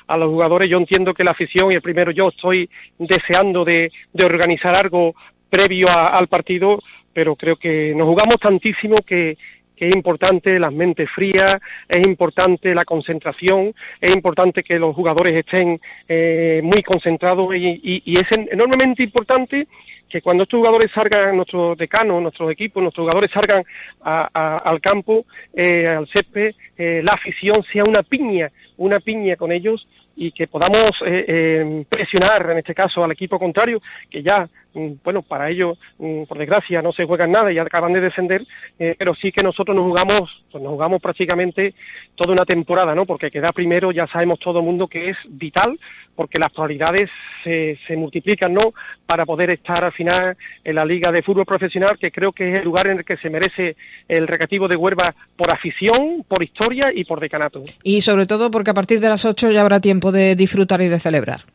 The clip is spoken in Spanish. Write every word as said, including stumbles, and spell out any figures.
a los jugadores. Yo entiendo que la afición, y el primero yo estoy deseando de, de organizar algo previo a, al partido, pero creo que nos jugamos tantísimo que que es importante las mentes frías, es importante la concentración, es importante que los jugadores estén eh, muy concentrados y, y, y es enormemente importante que cuando estos jugadores salgan, nuestros decanos, nuestros equipos, nuestros jugadores salgan a, a, al campo, eh, al césped, eh, la afición sea una piña, una piña con ellos y que podamos eh, eh, presionar, en este caso, al equipo contrario, que ya, bueno, para ellos, por desgracia, no se juegan nada y acaban de descender, eh, pero sí que nosotros nos jugamos, pues nos jugamos prácticamente toda una temporada, ¿no? Porque quedar primero ya sabemos todo el mundo que es vital, porque las probabilidades se, se multiplican, ¿no? Para poder estar al final en la Liga de Fútbol Profesional, que creo que es el lugar en el que se merece el Recreativo de Huelva por afición, por historia y por decanato. Y sobre todo porque a partir de las ocho ya habrá tiempo de disfrutar y de celebrar.